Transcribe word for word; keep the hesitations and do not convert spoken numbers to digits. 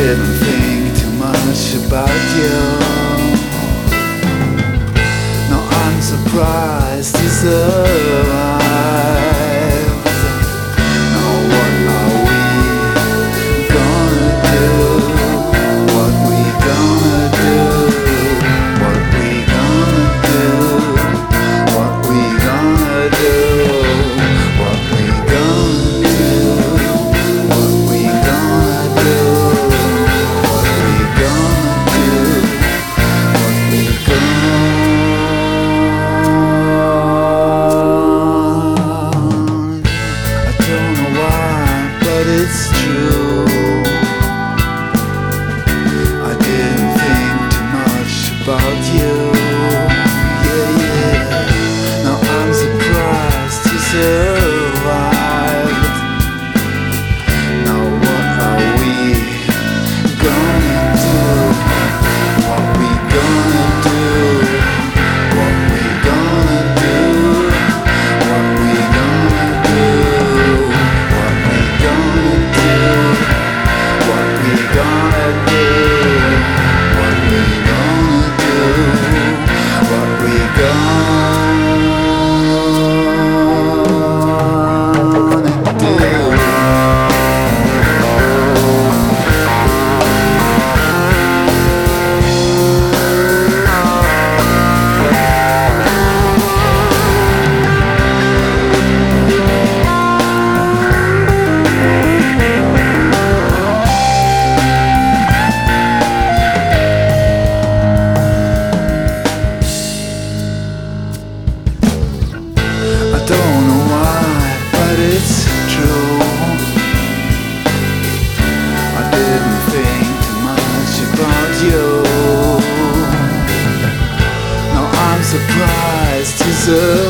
didn't think too much about you. No, I'm surprised to survive. Now what are we gonna do? What we gonna do? What we gonna do? What we gonna do? What we gonna do? What we gonna do? What we gonna do? What we gonna I don't know why, but it's true. I didn't think too much about you. Yeah, yeah. Now I'm surprised to survive. Now what are we gonna do? What we gonna do? What we gonna do? What we gonna do? What we gonna do? What we gonna do? What we gonna do? What we gonna do? I don't know why, but it's true. I didn't think too much about you. Now I'm surprised to survive.